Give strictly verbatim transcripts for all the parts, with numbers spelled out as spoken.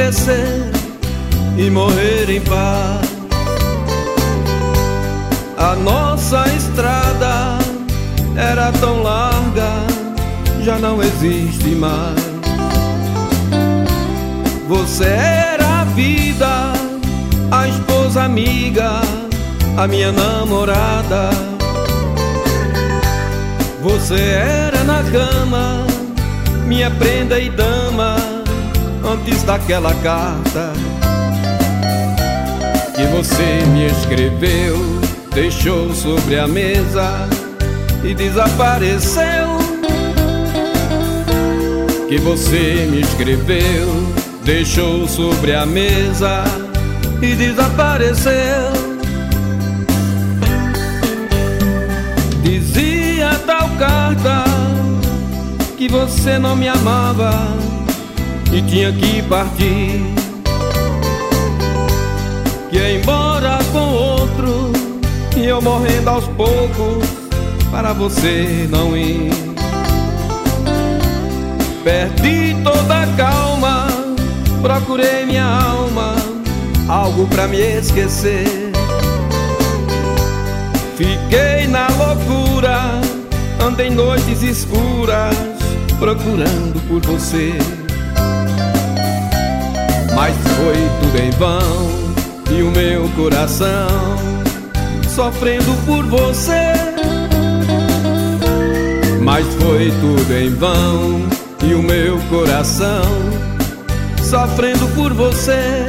esquecer e morrer em paz. A nossa estrada era tão larga, já não existe mais. Você era a vida, a esposa amiga, a minha namorada. Você era na cama, minha prenda e dama, antes daquela carta que você me escreveu, deixou sobre a mesa e desapareceu. Que você me escreveu, deixou sobre a mesa e desapareceu. Dizia tal carta que você não me amava e tinha que partir, que ia embora com outro e eu morrendo aos poucos para você não ir. Perdi toda a calma, procurei minha alma, algo pra me esquecer. Fiquei na loucura, andei noites escuras, procurando por você. Mas foi tudo em vão, e o meu coração sofrendo por você. Mas foi tudo em vão, e o meu coração sofrendo por você.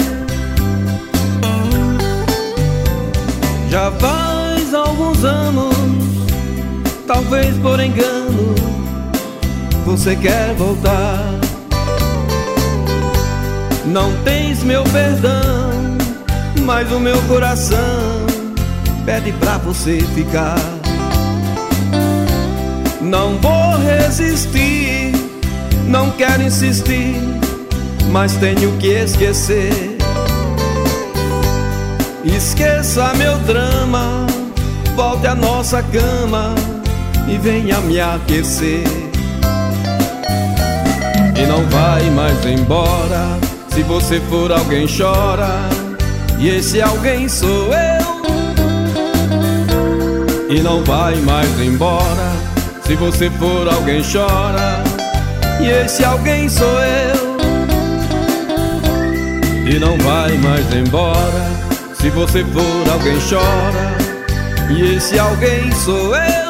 Já faz alguns anos, talvez por engano, você quer voltar. Não tens meu perdão, mas o meu coração pede pra você ficar. Não vou resistir, não quero insistir, mas tenho que esquecer. Esqueça meu drama, volte à nossa cama e venha me aquecer. E não vai mais embora, se você for alguém chora, e esse alguém sou eu. E não vai mais embora, se você for alguém chora, e esse alguém sou eu. E não vai mais embora, se você for alguém chora, e esse alguém sou eu.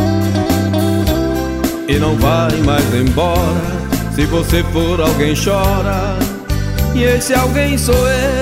E não vai mais embora, se você for alguém chora, e esse alguém sou eu.